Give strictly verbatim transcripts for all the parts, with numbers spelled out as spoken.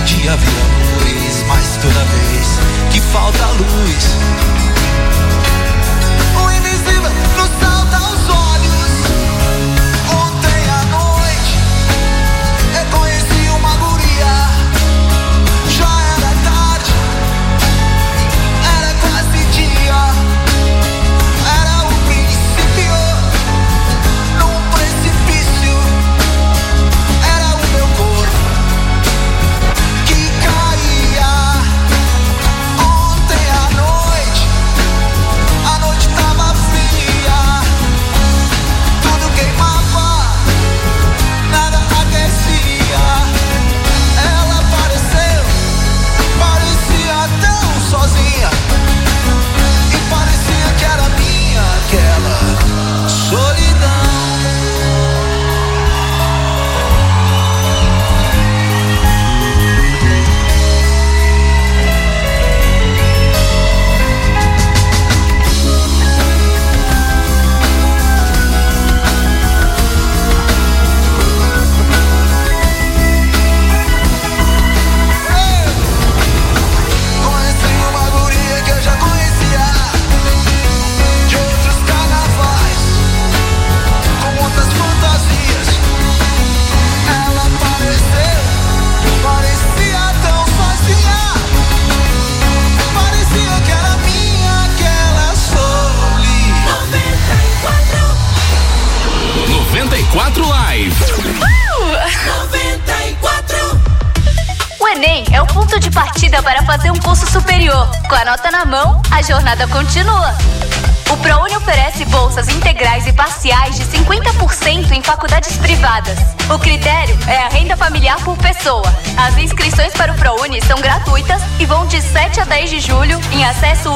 dia vira luz, mas toda vez que falta luz, o invisível nos salta aos olhos. Ontem à noite reconheci uma guria. Já era tarde, era quase dia. Era o princípio num precipício. Era o meu corpo que caía. Ontem à noite, a noite tava fria. Tudo queimava, nada aquecia. Ela apareceu, parecia tão sozinha. E parecia que era minha aquela solidão. Conheci uma guria que eu já conhecia de outros carnavais, com outras fantasias. Ela apareceu, parecia tão sozinha. Parecia que era minha aquela solidão. noventa e quatro Live. noventa e quatro. O Enem é o ponto de partida para fazer um curso superior. Com a nota na mão, a jornada continua. O ProUni oferece bolsas integrais e parciais de cinquenta por cento em faculdades privadas. O critério é a renda familiar por pessoa. As inscrições para o ProUni são gratuitas e vão de sete a dez de julho em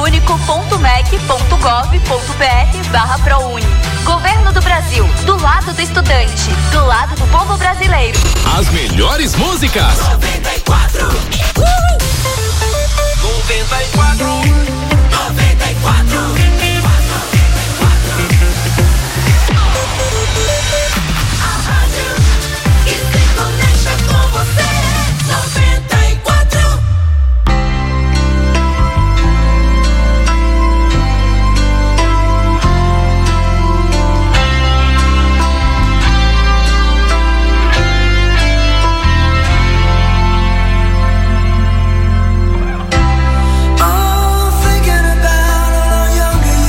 acessounico.mec.gov.br barra ProUni. Governo do Brasil, do lado do estudante, do lado do povo brasileiro. As melhores músicas. noventa e quatro. noventa e quatro. noventa e quatro. A rádio que se conecta com você. noventa e quatro. Oh, thinking about all our younger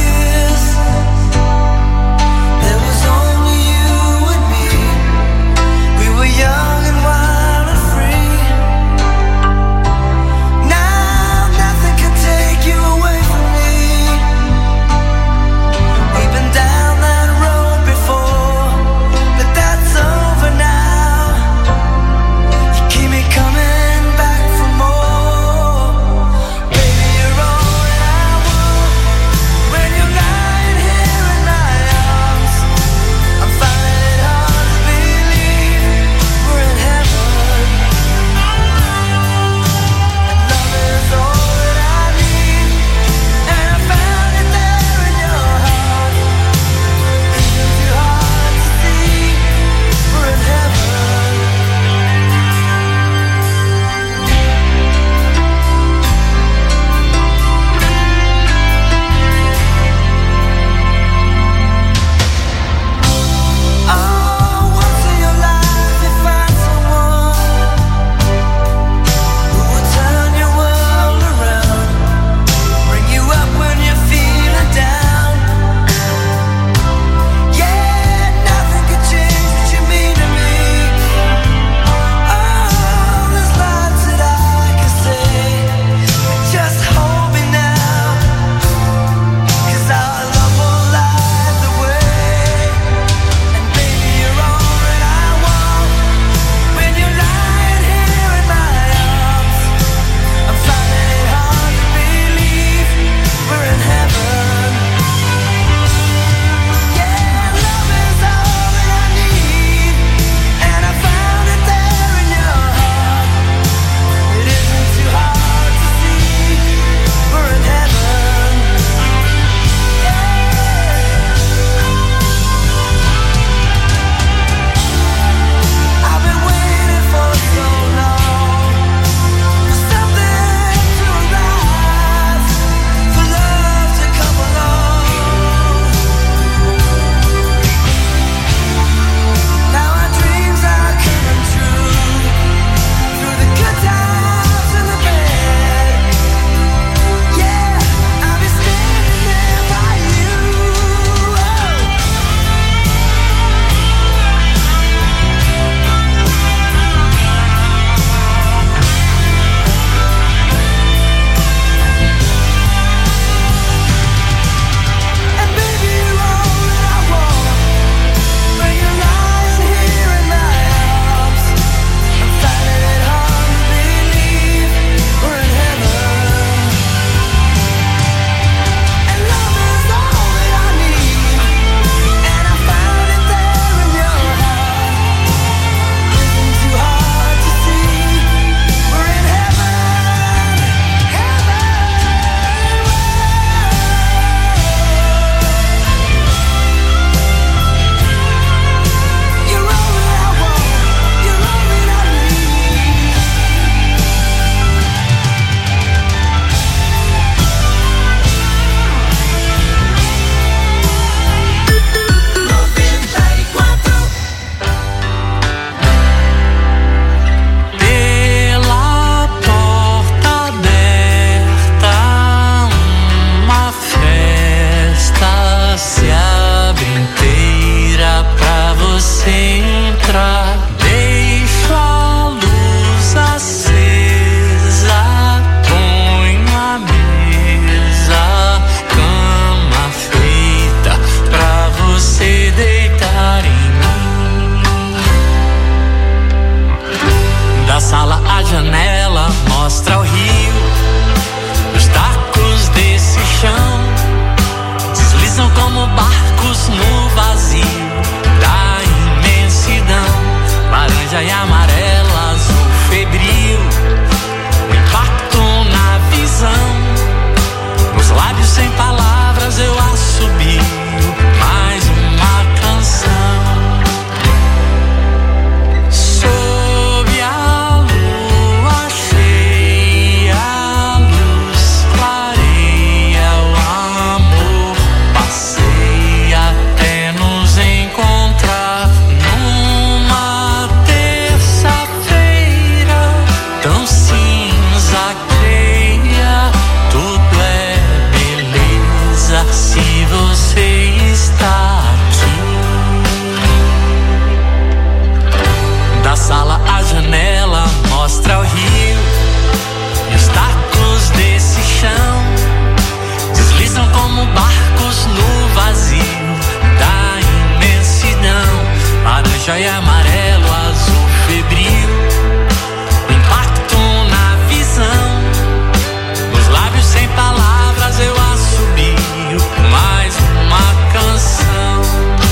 laranja e amarelo, azul febril. O impacto na visão, nos lábios sem palavras eu assobio mais uma canção.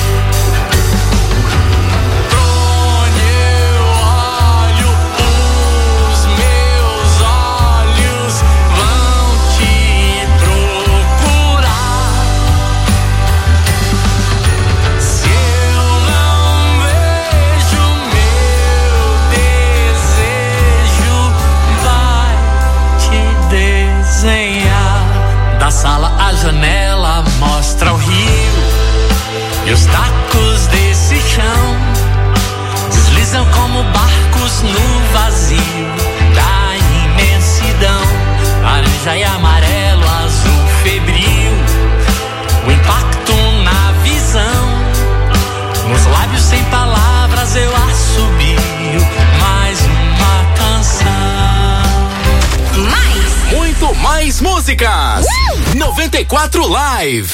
Pra onde eu olho, os meus olhos vão te procurar. Se eu não vejo, meu desejo vai te desenhar. Da sala à janela mostra o rio e os tacos desse chão deslizam como barcos no vazio da imensidão. Laranja e amarelo, azul febril. O impacto na visão, nos lábios sem palavras eu assobio mais uma canção. Mais, muito mais músicas. Uh! noventa e quatro Live.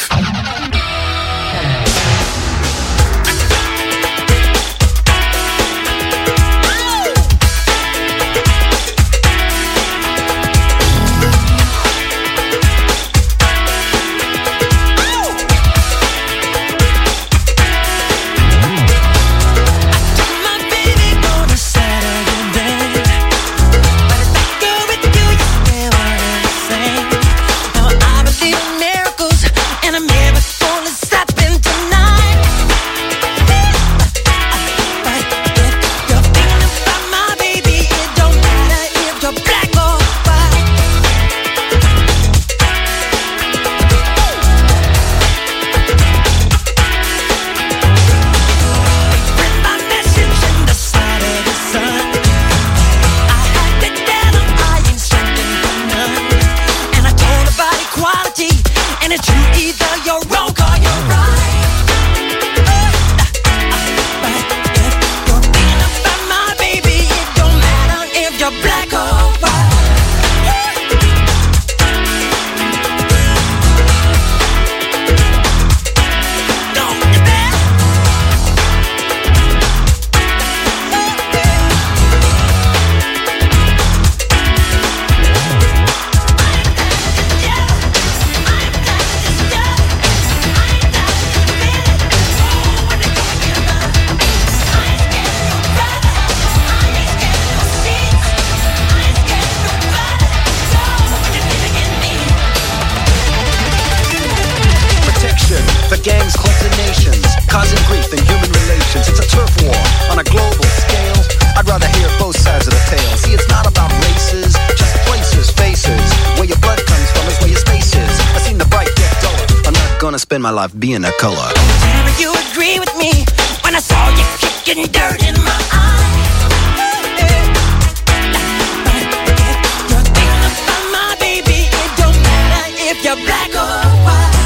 Spend my life being a color. Tell me you agree with me when I saw you kicking dirt in my eye. You're thinking about my baby. It don't matter if you're black or white.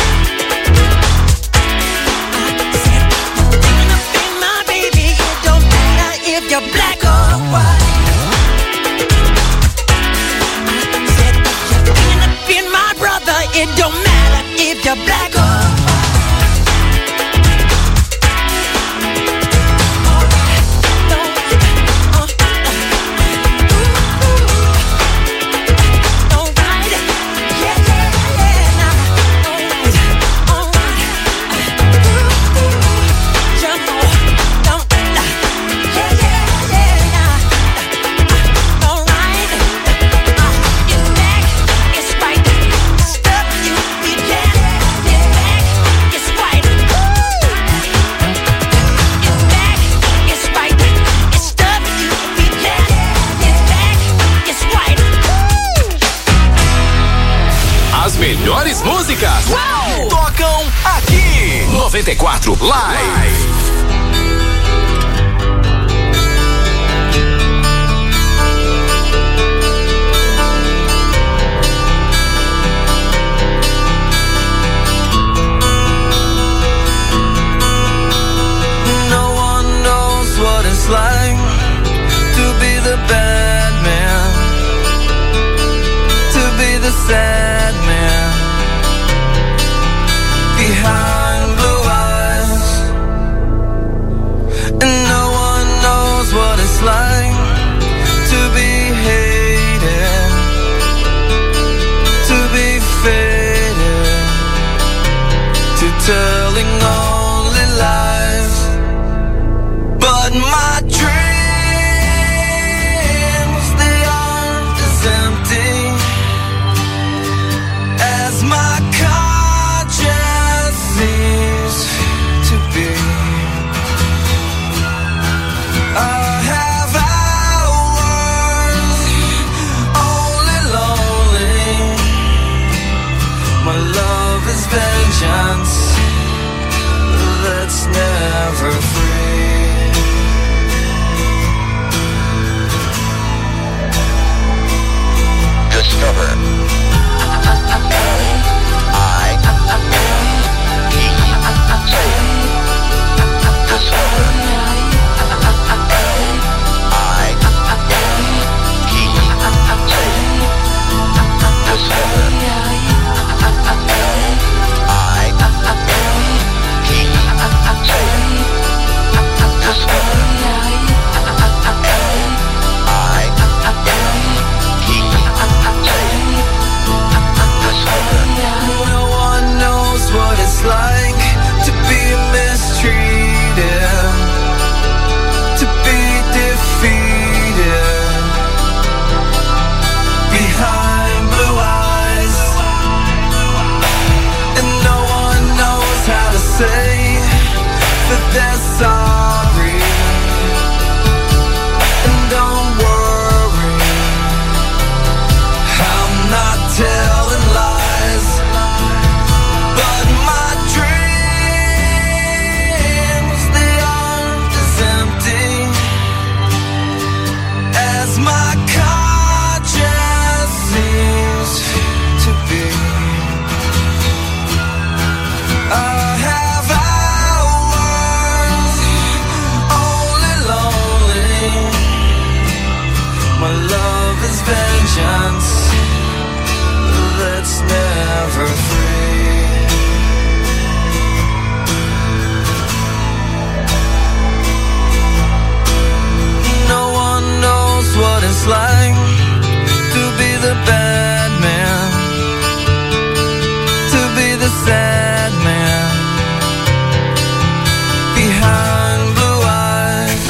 I said you're thinking about my baby. It don't matter if you're black or white. I said you're thinking about my brother. It don't matter if you're black or melhores músicas. Uau! Tocam aqui. noventa e quatro Live. No one knows what it's like to be the bad man, to be the sad man behind blue eyes. And telling only lies. But my dreams, they aren't as empty as my conscience seems to be. I have hours only lonely. My love is vengeance that's never free. Discover. I Discover. No one knows what it's like to be mistreated, to be defeated behind blue eyes, and no one knows how to say that they're sorry. And don't worry, I'm not telling lies. But my dreams, they aren't as empty as my conscience seems to be. I have hours only lonely. My love is vengeance that's never free. No one knows what it's like to be the bad man, to be the sad man behind blue eyes.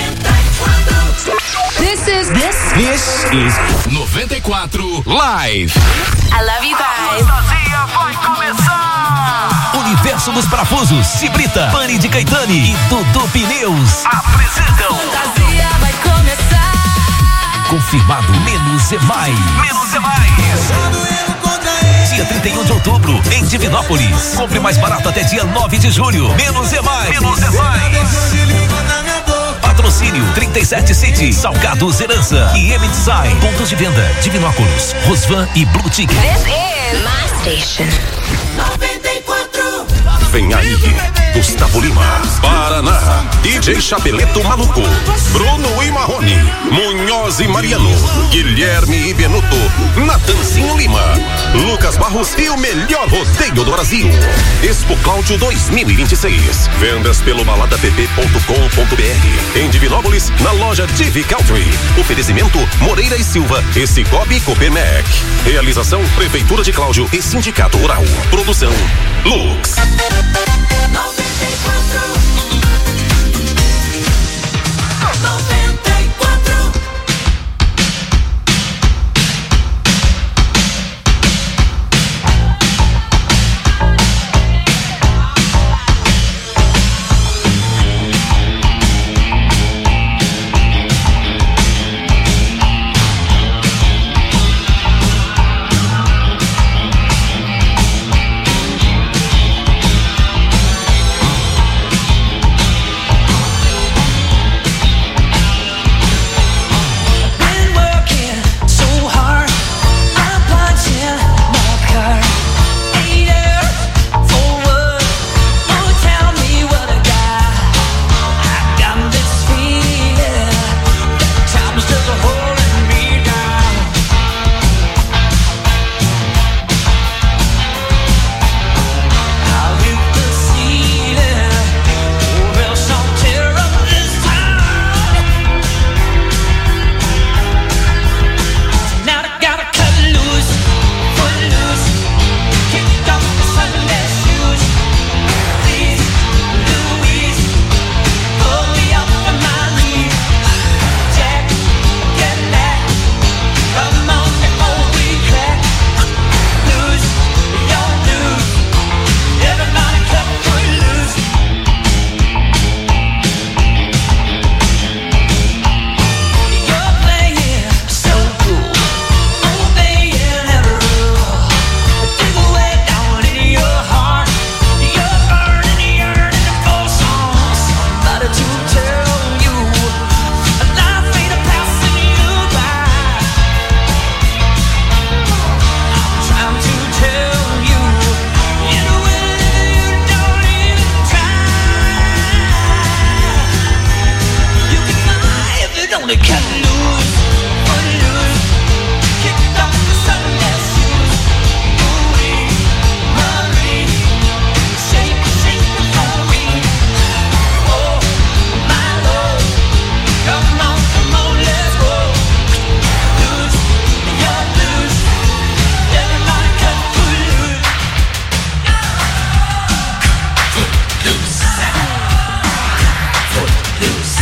This is this. This is noventa e quatro Live. I love you guys. Fantasia vai começar. Universo dos Parafusos, Cibrita, Pani de Caetani e Dudu Pneus apresentam. Fantasia vai começar. Confirmado, menos é mais. Menos é mais. Dia trinta e um de outubro, em Divinópolis. Compre mais barato até dia nove de julho. Menos é mais. Menos é mais. Patrocínio trinta e sete City, Salgados Herança e M Design. Pontos de venda: Divinópolis, Rosvan e Blue Ticket. This is my station. noventa e quatro. Vem aí, Gustavo Lima, Paraná, D J Chapeleto Maluco, Bruno e Marrone, Munhoz e Mariano, Guilherme e Benuto, Natanzinho Lima, Lucas Barros e o melhor rodeio do Brasil. Expo Cláudio dois mil e vinte e seis. Vendas pelo balada p p ponto com ponto b r. Em Divinópolis, na loja Divi Country. Oferecimento Moreira e Silva e Cicobi Copermec. Realização Prefeitura de Cláudio e Sindicato Rural. Produção Lux. noventa e quatro. noventa e quatro. only cut loose, foot loose. Kicked off the Sunday shoes. Ooh-wee, Marie, shake, shake before we. Oh, my Lord, come on, come on, let's go. Loose, you're loose. Everybody cut foot loose. Foot loose. Foot loose.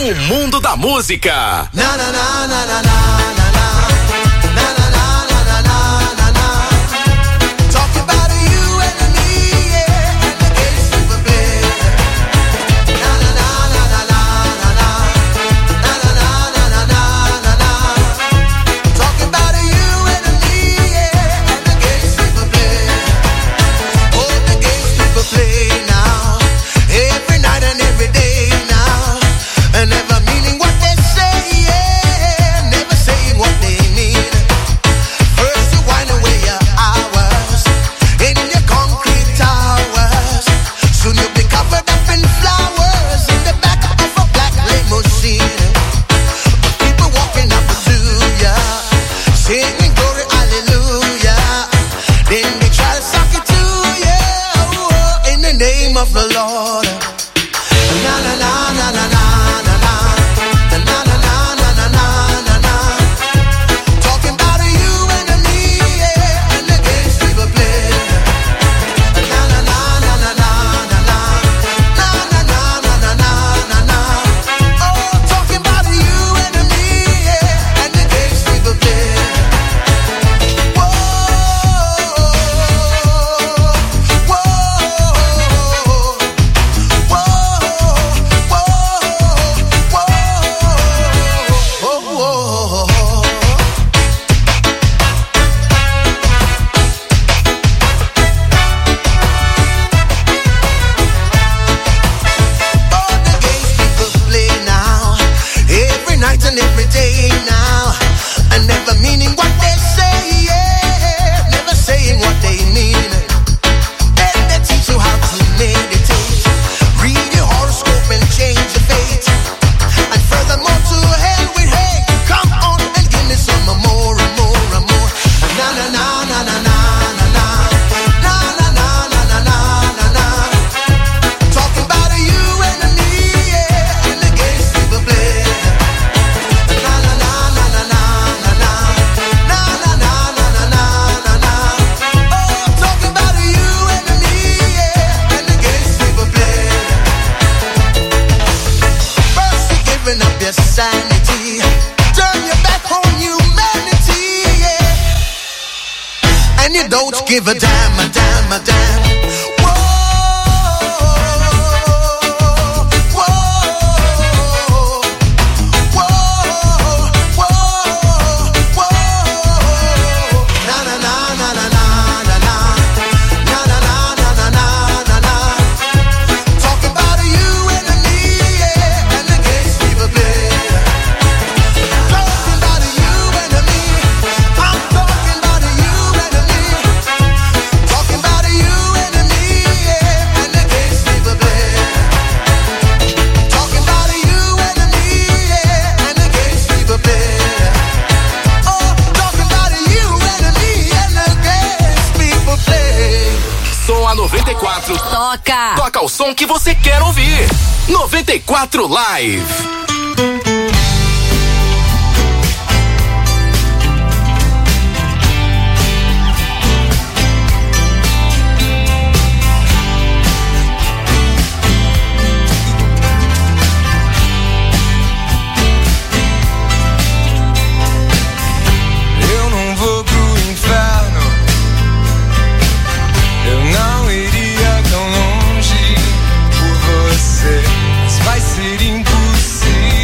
O mundo da música. Na na na na na na na na. Na na na na na na na. Talking about you and me, yeah, and the games we were playing. Na na na na na na na. Na na na na na na na. Talking about you and me, yeah, and the games we were playing. Oh, the games we were playing now, every night and every day now, and never meaning what they say, yeah, never saying what they mean. First you wind away your hours in your concrete towers, soon you'll be covered up in flowers in the back of a black limousine. People walking up to ya, singing glory, hallelujah. Then they try to suck it to ya, oh, in the name of the Lord. Na na na na na na na na. Na na na na na na na na. Talking about you and me, yeah, and the games we were playing. Na na na na na na na na. Na na na na na na na na. Oh, talking about you and me, yeah, and the games we were playing. Whoa, whoa, whoa, whoa, whoa, whoa, whoa. All the games people play now, every night and every day now, and never meaning what they say, yeah, never saying what they mean. Then they teach you how to meditate, read your horoscope and change your fate, and furthermore to hell with hate. Come on and give me some more and more and more. Na na na na na na na na. Na na na na na na na na. Talking about you and me, yeah, and the games we were playing. Na na na na na na na na. Na na na na na na na na. Oh, talking about you and me, yeah, and the games we were playing. First you're giving up your sanity, turn your back on humanity, yeah, and you don't give a damn, a damn, a damn. Whoa, whoa, whoa, whoa, whoa. Na na na na na na na na. Na na na na na na na na. Talking about you and me, yeah, and the games we were playing. Talking about you and me, I'm talking about you and me. Talking about you and me, yeah, and the games we were playing. Talking about you and me, yeah, and the games we were playing. Oh, talking about you and me and the games we were playing. Som a noventa e quatro. Toca! Toca o som que você quer ouvir. noventa e quatro Live. Eu não vou pro inferno, eu não iria tão longe por você, mas vai ser impossível.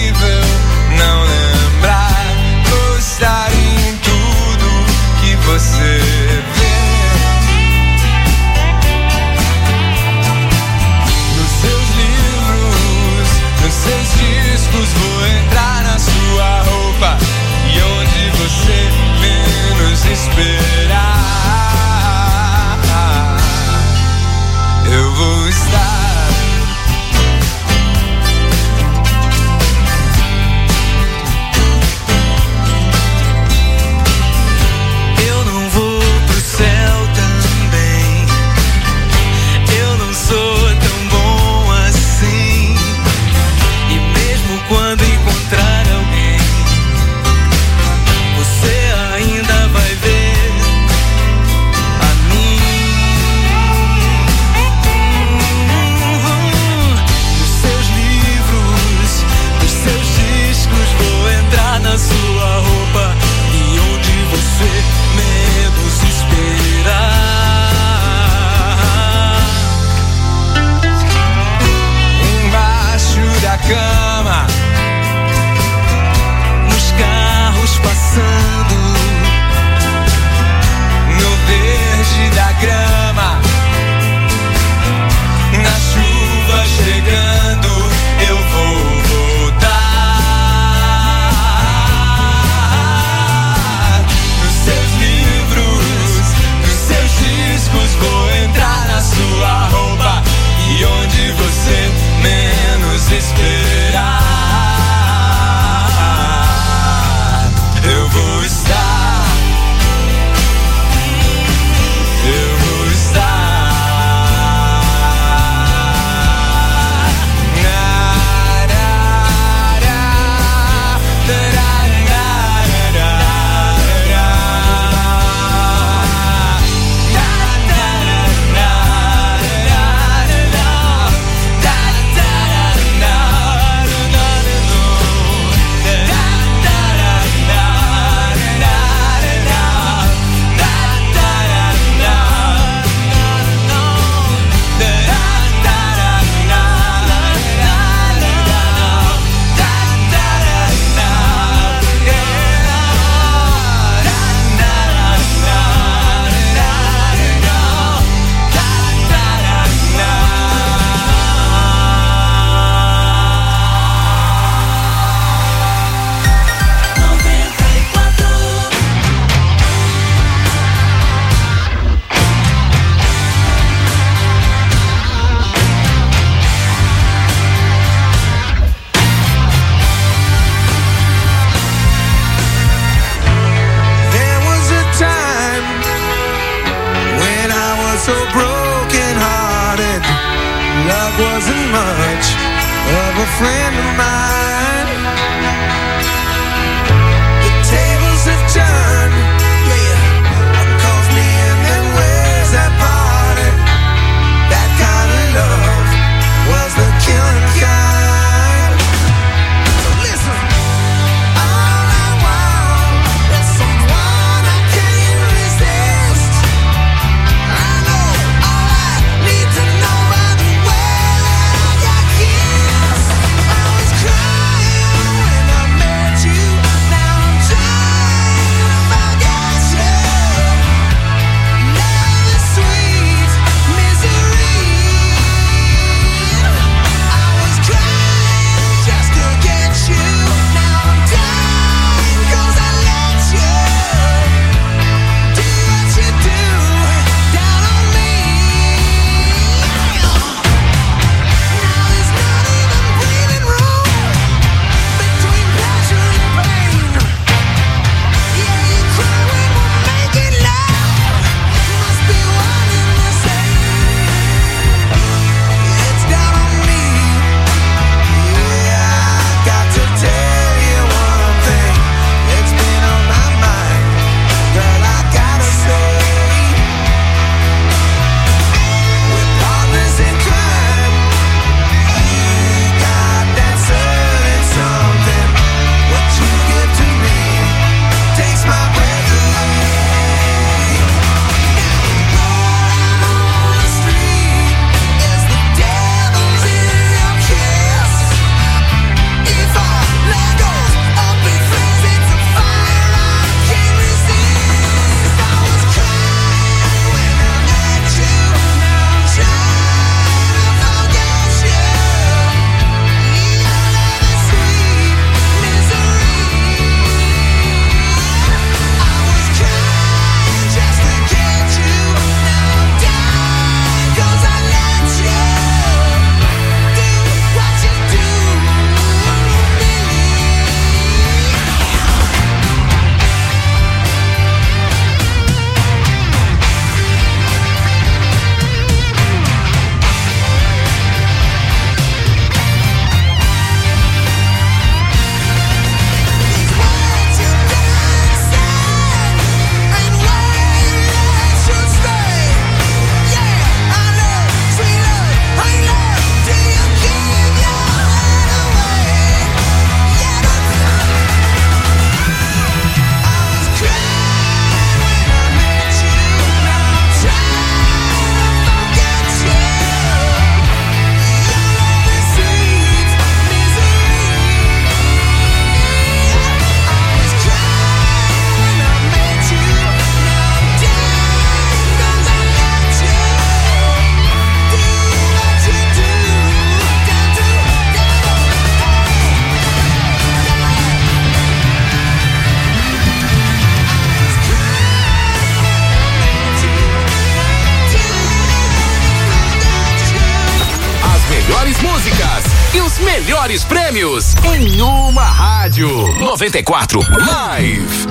of a friend of mine. The tables have turned, yeah. One calls me and then where's that party? That kind of love was the killing kind. So listen, all I want is someone I can't resist. I know all I need to know by the way that I got kissed. I was crying when I met you. Now I'm trying to forget you. Love is sweet misery. I was crying just to get you. Now I'm dying 'cause I let you do what you do down on me. Now there's not even breathing room between pleasure and pain. Yeah, you cry when we're making love. Must be one and the same. It's down on me. Yeah, I got to tell you one thing. It's been on my mind. Girl, I gotta say, we're partners in crime. You got that certain something. What you give to me takes my breath away. Rolling on the street is the devil's in your kiss. If our love goes up in flames, it's a fire I can't resist. I was crying when I met you. Now I'm trying to forget you. Your love is sweet misery. I was crying just to get you. Now I'm dying 'cause I let you do what you do to me. These words you done said ain't words that should stay. Yeah, I love, sweet love, ain't love till you give your head away. Yeah, that's I was crying when I met you. Now I'm trying to forget you. Your love is sweet misery. I was crying when I met you. Now I'm dying 'cause I let you do what you do down to As melhores músicas e os melhores prêmios em uma rádio. noventa e quatro Live.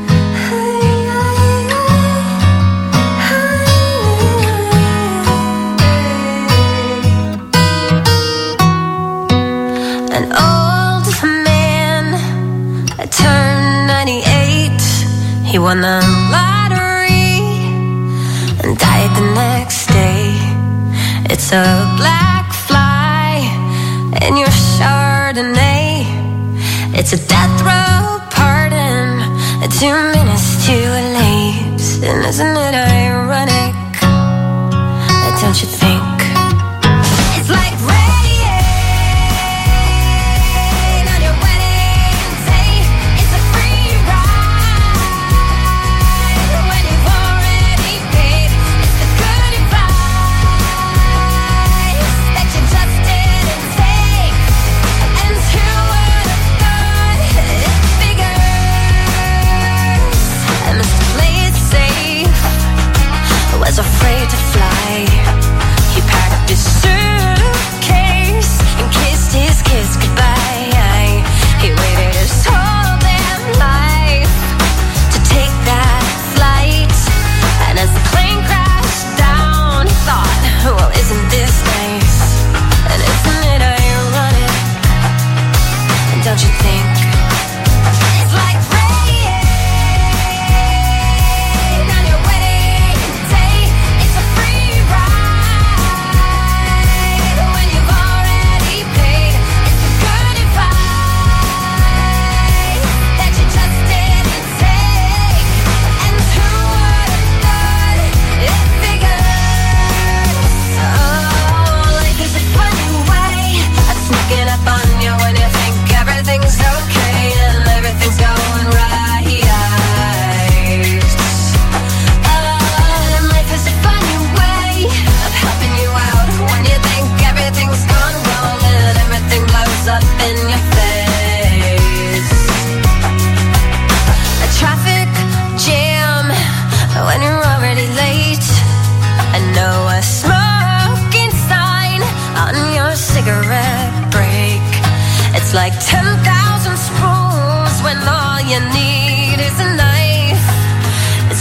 An old man turned ninety-eight. He won the lottery and died the next day. It's a black fly in your Chardonnay. It's a death row pardon, two minutes too late. And isn't it ironic? Don't you think? It's like rain on your wedding day. It's a free ride when you've already paid. It's the good advice that you just didn't take. And who would have thought it figures? I must play it safe. Was afraid to fly. He packed his suitcase and kissed his kiss goodbye. He waited his whole damn life to take that flight. And as the plane crashed down, he thought, well, isn't this nice? And isn't it ironic?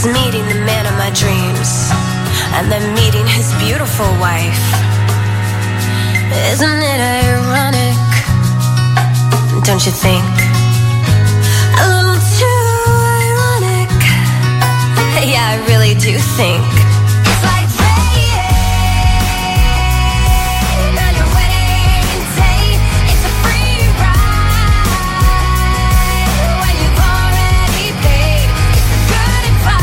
was meeting the man of my dreams, and then meeting his beautiful wife. Isn't it ironic? Don't you think? A little too ironic. Yeah, I really do think. It's like praying on your wedding day. It's a free ride when you've already paid. It's the good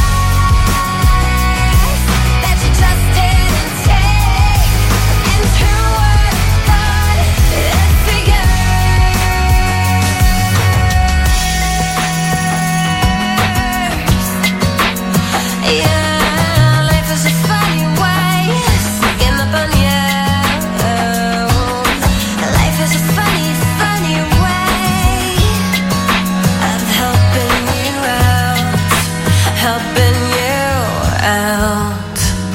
advice that you just didn't take. And who would have thought it's for you? Yeah, life is a funny way, sneaking up on you. Life is a funny, funny way of helping you out, helping you out.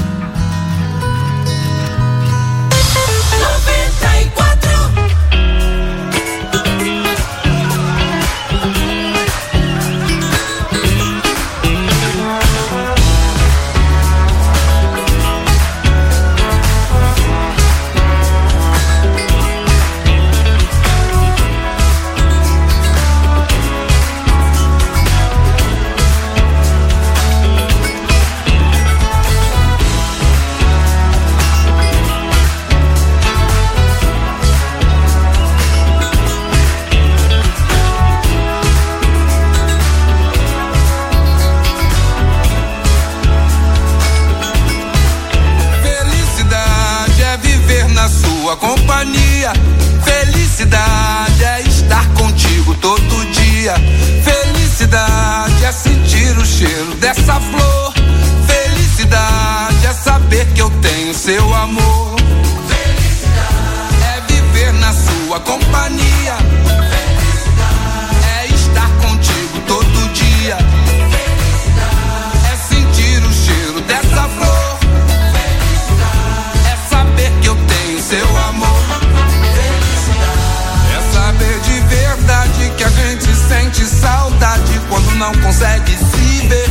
noventa e quatro. Felicidade é viver na sua companhia. Felicidade é estar contigo todo dia. Felicidade é sentir o cheiro dessa flor. Felicidade é saber que eu tenho seu amor. Felicidade é viver na sua companhia. Felicidade é estar contigo todo dia. Felicidade é sentir o cheiro dessa flor. É saber que eu tenho seu amor. É saber de verdade que a gente sente saudade quando não consegue se ver.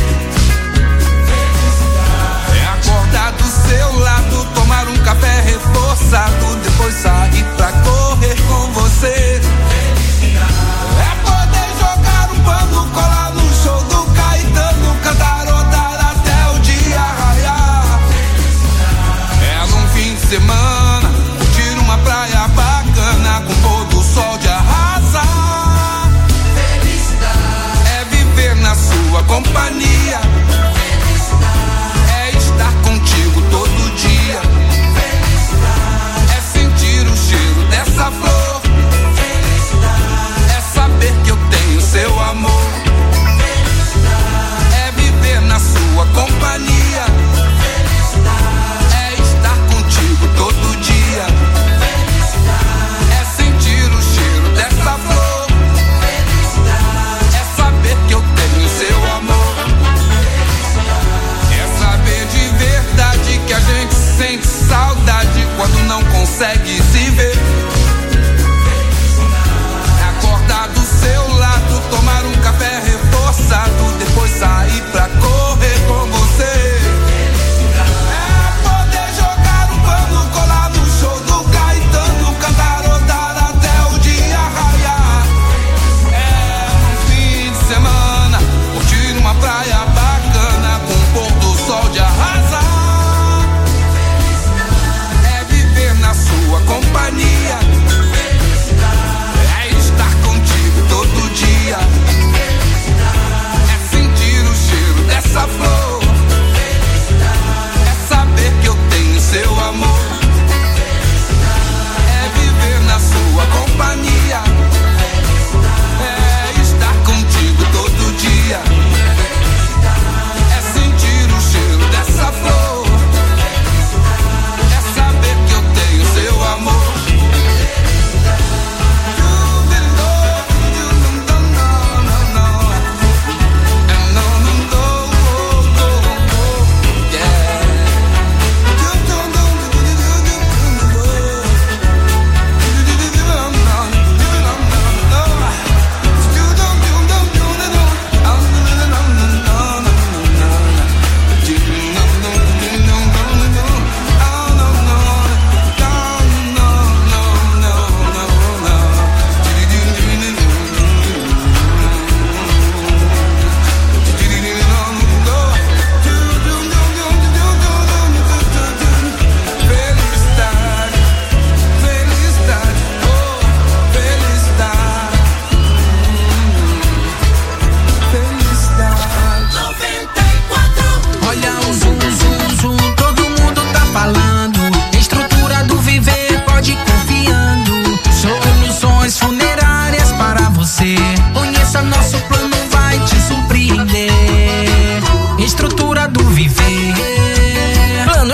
É acordar do seu lado, tomar um café reforçado, depois sair pra correr com você.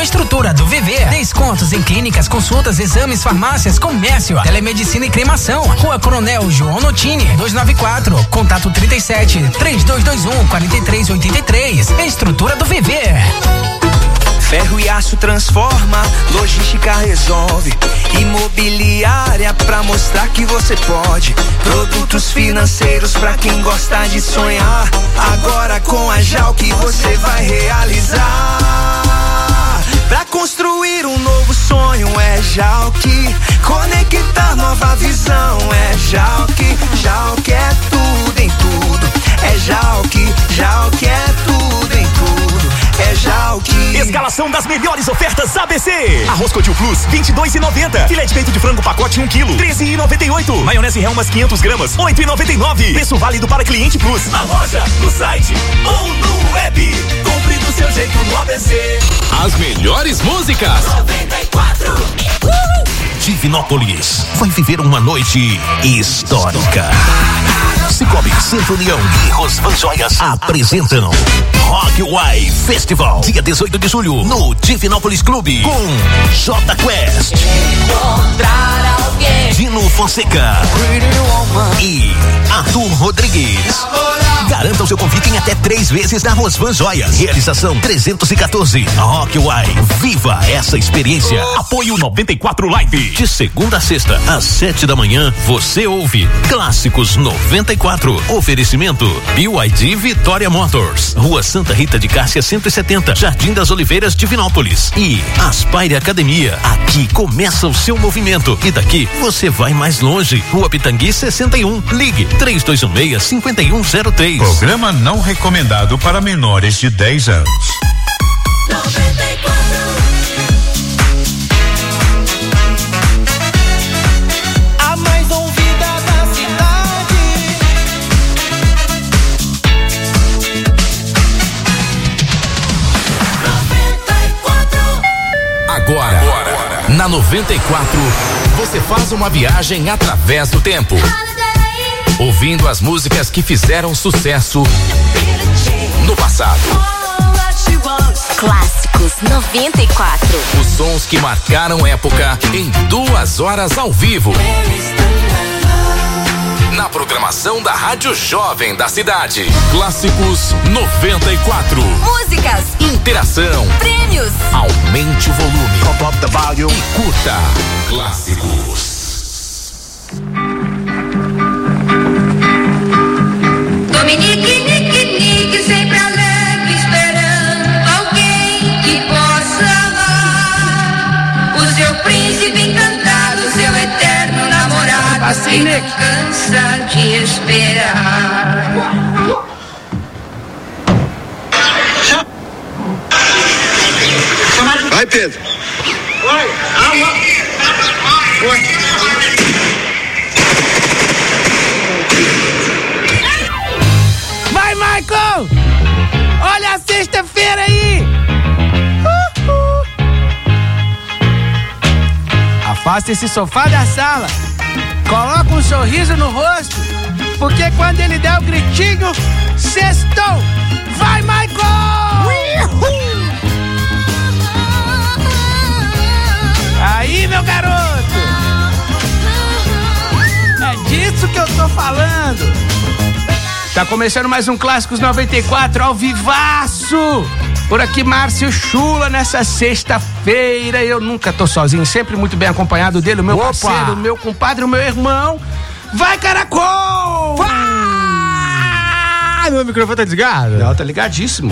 estrutura do Viver. Descontos em clínicas, consultas, exames, farmácias, comércio, telemedicina e cremação. Rua Coronel João Notini, duzentos e noventa e quatro. Contato trinta e sete, trinta e dois vinte e um, quarenta e três oitenta e três. Estrutura do Viver. Ferro e aço transforma, logística resolve. Imobiliária pra mostrar que você pode. Produtos financeiros pra quem gosta de sonhar. Agora com a Jalc você vai realizar. Pra construir um novo sonho é Jalc. Conectar nova visão é Jalc. Jalc é tudo em tudo. É Jalc, Jalc é tudo em tudo. É Jalc. Escalação das melhores ofertas A B C. Arroz Codil Plus, vinte e dois e noventa. Filé de peito de frango pacote um quilo, treze e noventa e oito. Maionese Helmas quinhentas gramas, oito e noventa e nove. Preço válido para cliente Plus. Na loja, no site ou no web. Compre do seu jeito no A B C. As melhores músicas. noventa e quatro. Uh! Divinópolis vai viver uma noite histórica. Cicobi, Centro União e Rosvan Joias apresentam Rock Why Festival, dia dezoito de julho, no Divinópolis Clube, com J Quest, Encontrar alguém. Dino Fonseca e Arthur Rodrigues. Garanta o seu convite em até três vezes na Rosvan Joias. Realização trezentos e quatorze. Rock Why. Viva essa experiência. Apoio noventa e quatro Live. De segunda a sexta, às sete da manhã, você ouve Clássicos noventa e quatro. Oferecimento B Y D Vitória Motors. Rua Santa Rita de Cássia cento e setenta, Jardim das Oliveiras, Divinópolis. E Aspire Academia. Aqui começa o seu movimento e daqui você vai mais longe. Rua Pitangui sessenta e um. Ligue três dois um seis, cinco um zero três. Programa não recomendado para menores de dez anos. noventa e quatro. A mais ouvida da cidade. noventa e quatro. Agora, Agora, na noventa e quatro, você faz uma viagem através do tempo. Ouvindo as músicas que fizeram sucesso no passado. Clássicos noventa e quatro. Os sons que marcaram época em duas horas ao vivo. Na programação da Rádio Jovem da cidade. Clássicos noventa e quatro. Músicas, interação, prêmios. Aumente o volume. Pump up the volume. E curta Clássicos. Dominique, Nique, Nique, sempre alegre, esperando alguém que possa amar. O seu príncipe encantado, seu eterno namorado, que não cansa de esperar. Vai, Pedro. Oi, Oi. Vai, Michael! Olha a sexta-feira aí! Uhul. Afasta esse sofá da sala. Coloca um sorriso no rosto, porque quando ele der o gritinho, sextou! Vai, Michael! Uhul. Aí, meu garoto! É disso que eu tô falando! Tá começando mais um Clássicos noventa e quatro ao vivaço. Por aqui, Márcio Chula, nessa sexta-feira. Eu nunca tô sozinho, sempre muito bem acompanhado dele, o meu Opa. parceiro, o meu compadre, o meu irmão. Vai, Caracol! Vai! Meu microfone tá desligado? Não, tá ligadíssimo.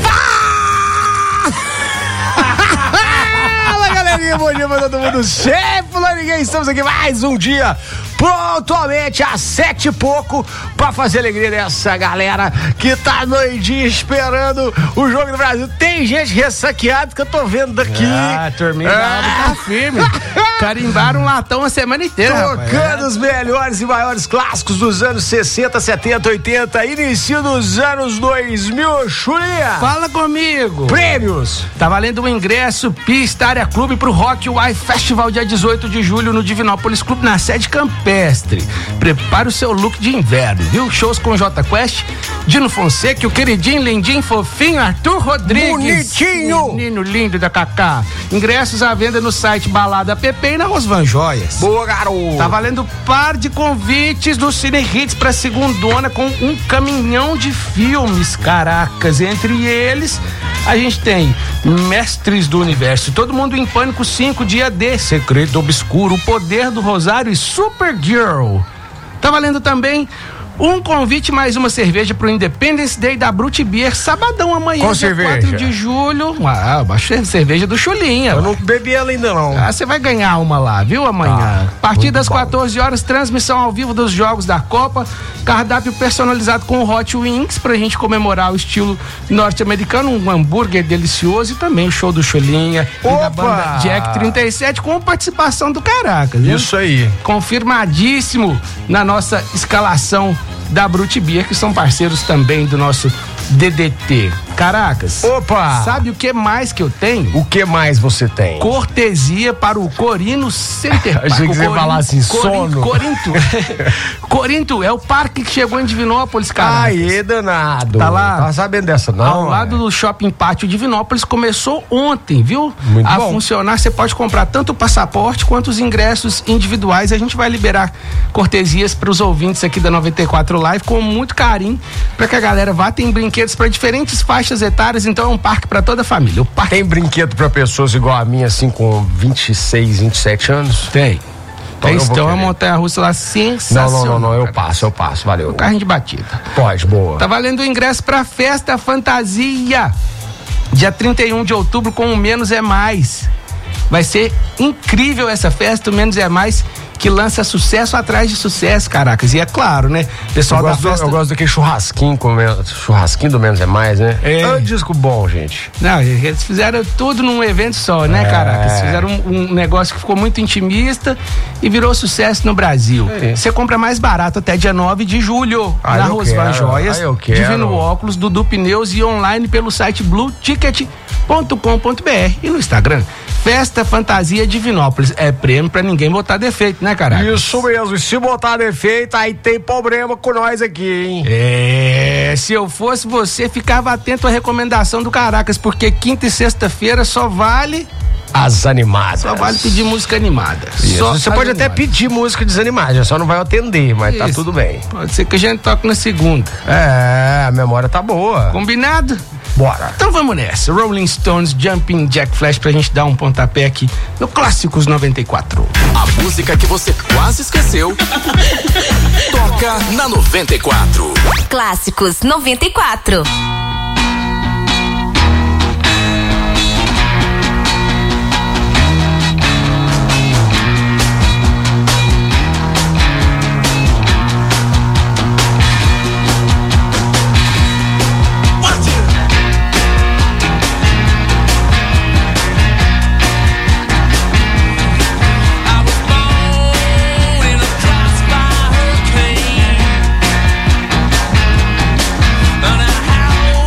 Fala, galerinha, bom dia pra todo mundo. Sempre, ninguém, estamos aqui mais um dia pontualmente às sete e pouco pra fazer alegria dessa galera que tá noidinha esperando o jogo do Brasil. Tem gente ressaqueada que eu tô vendo daqui. Ah, turminha ah. tá firme. Carimbaram um latão a semana inteira, tocando rapaz, os melhores e maiores clássicos dos anos sessenta, setenta, oitenta, início dos anos dois mil. Chulinha, fala comigo. Prêmios. Tá valendo um ingresso Pista Área Clube pro Rock Why Festival dia dezoito de julho no Divinópolis Clube, na sede Campeiro. campestre. Prepare o seu look de inverno, viu? Shows com J Quest, Dino Fonseca, o queridinho, lindinho, fofinho, Arthur Rodrigues. Bonitinho! Menino lindo da Cacá. Ingressos à venda no site Balada App e na Rosvan Joias. Boa, garoto! Tá valendo par de convites do Cine Hits pra segundona com um caminhão de filmes, caracas. Entre eles, a gente tem Mestres do Universo, Todo Mundo em Pânico cinco, Dia D, Segredo Obscuro, O Poder do Rosário e Supergirl. Tá valendo também um convite, mais uma cerveja pro Independence Day da Brut Beer, sabadão amanhã, Qual dia cerveja? quatro de julho. Ah, baixa cerveja do Chulinha. Eu não bebi ela ainda não. Ah, você vai ganhar uma lá, viu, amanhã? Ah, a partir das bom. quatorze horas, transmissão ao vivo dos jogos da Copa, cardápio personalizado com Hot Wings pra gente comemorar o estilo norte-americano, um hambúrguer delicioso e também o show do Chulinha e da Opa! banda Jack trinta e sete com participação do Caracas, viu? Isso aí. Confirmadíssimo na nossa escalação da Brut Beer, que são parceiros também do nosso D D T. Caracas. Opa! Sabe o que mais que eu tenho? O que mais você tem? Cortesia para o Corino Center Park. Achei que você ia O falar assim, sono. Corinto. Corinto é o parque que chegou em Divinópolis, cara. Aê, danado. Tá lá? Tava sabendo dessa, não? Ao lado é? do Shopping Pátio Divinópolis, começou ontem, viu? Muito a bom. funcionar. Você pode comprar tanto o passaporte quanto os ingressos individuais. A gente vai liberar cortesias para os ouvintes aqui da noventa e quatro Live com muito carinho, para que a galera vá. Tem brinquedos para diferentes faixas etárias, então é um parque para toda a família. O parque Tem brinquedo pra pessoas igual a minha, assim, com vinte e seis, vinte e sete anos? tem. Tem eu vou então uma querer. montanha-russa lá Não, sensacional. não, não, não, eu cara. passo, eu passo, valeu. Um carrinho de batida. Pode, boa. Tá valendo o ingresso pra Festa Fantasia, dia trinta e um de outubro, com o Menos é Mais. Vai ser incrível essa festa, o Menos é Mais, que lança sucesso atrás de sucesso, caracas. E é claro, né? Pessoal Eu da gosto, do- festa... eu gosto daquele churrasquinho, com menos, churrasquinho do Menos é Mais, né? É. É um disco bom, gente. Não, eles fizeram tudo num evento só, né, É. caracas? Fizeram um, um negócio que ficou muito intimista e virou sucesso no Brasil. É. Você compra mais barato até dia nove de julho, Ah, na eu Rosvan quero. Joias, Ah, eu quero. Divino Óculos, Dudu Pneus e online pelo site blue ticket ponto com ponto b r e no Instagram. Festa Fantasia Divinópolis. É prêmio pra ninguém botar defeito, né, caracas? Isso mesmo, e se botar defeito, aí tem problema com nós aqui, hein? É, se eu fosse você, ficava atento à recomendação do Caracas, porque quinta e sexta-feira só vale... As animadas. Só vale pedir música animada. Isso. Só Você as pode até animadas. pedir música desanimada, só não vai atender, mas tá Isso. tudo bem. Pode ser que a gente toque na segunda. É, a memória tá boa. Combinado? Bora. Então vamos nessa. Rolling Stones, Jumping Jack Flash, pra gente dar um pontapé aqui no Clássicos noventa e quatro. A música que você quase esqueceu. Toca na noventa e quatro. Clássicos noventa e quatro. And I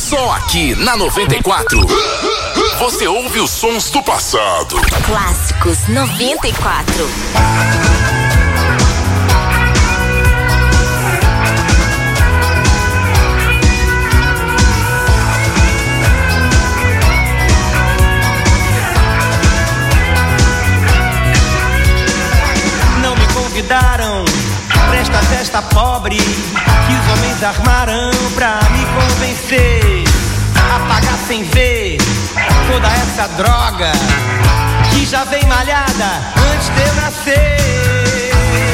Só aqui na noventa e quatro. Você ouve os sons do passado. Clássicos noventa e quatro. Não me convidaram pra esta festa pobre que os homens armaram pra me convencer a pagar sem ver toda essa droga que já vem malhada antes de eu nascer.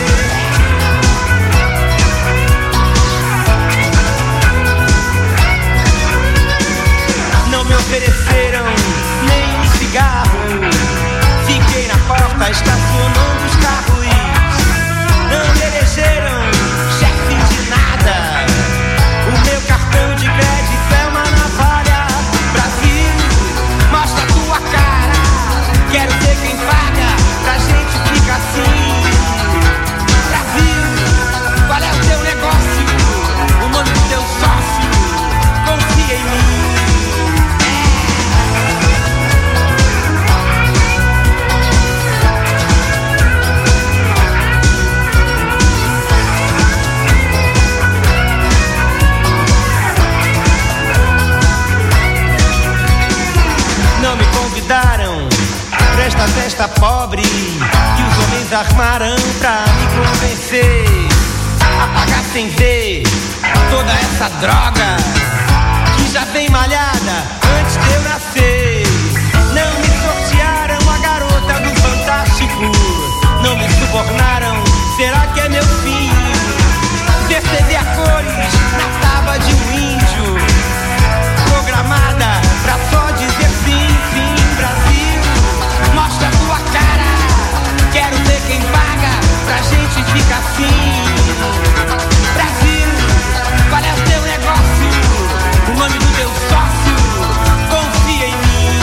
Não me ofereceram nem um cigarro, fiquei na porta estacionando os carros. Não me elegeram chefe de nada, o meu cartão de crédito é uma navalha. Brasil, mostra a tua cara, quero ver quem paga, pra gente ficar assim. Brasil, qual é o teu negócio, o nome do teu sócio, confia em mim. Não me convidaram pra esta festa pobre que os homens armaram pra me convencer a pagar sem ver toda essa droga que já vem malhada antes de eu nascer. Não me sortearam a garota do Fantástico, não me subornaram, será que é meu fim? Perceber a cores na tábua de um índio, programada pra só dizer sim, sim. Brasil, mostra a tua cara, quero ver quem paga, pra gente ficar assim. Brasil, qual é o teu negócio, o nome do teu sócio, confia em mim.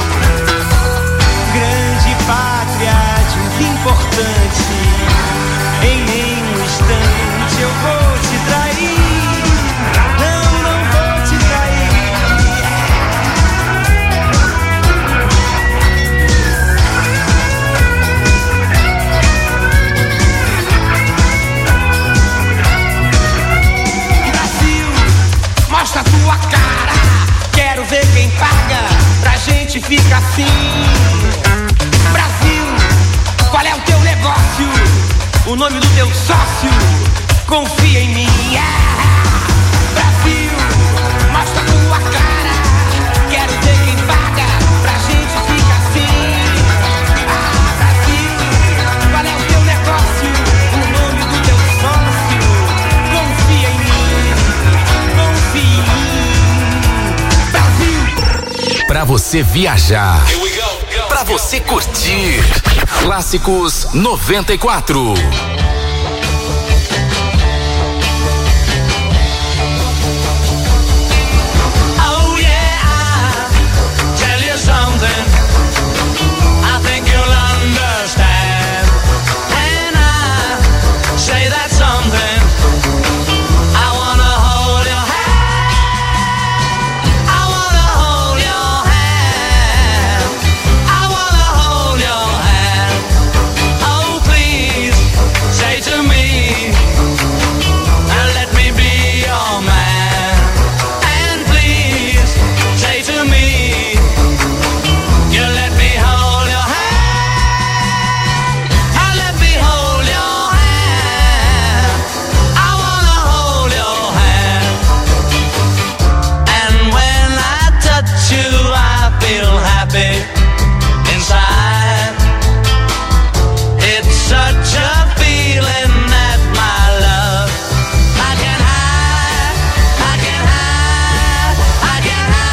Grande pátria de um importante, em nenhum instante eu vou te trair. Não, não vou te trair. Mostra a tua cara, quero ver quem paga, pra gente ficar assim. Brasil, qual é o teu negócio, o nome do teu sócio, confia em mim. Ah, Brasil, mostra a tua cara, quero ver quem paga, pra gente ficar assim. Ah, Brasil, qual é o teu negócio, o nome do teu sócio, confia em mim. Pra você viajar, pra você curtir. Clássicos noventa e quatro.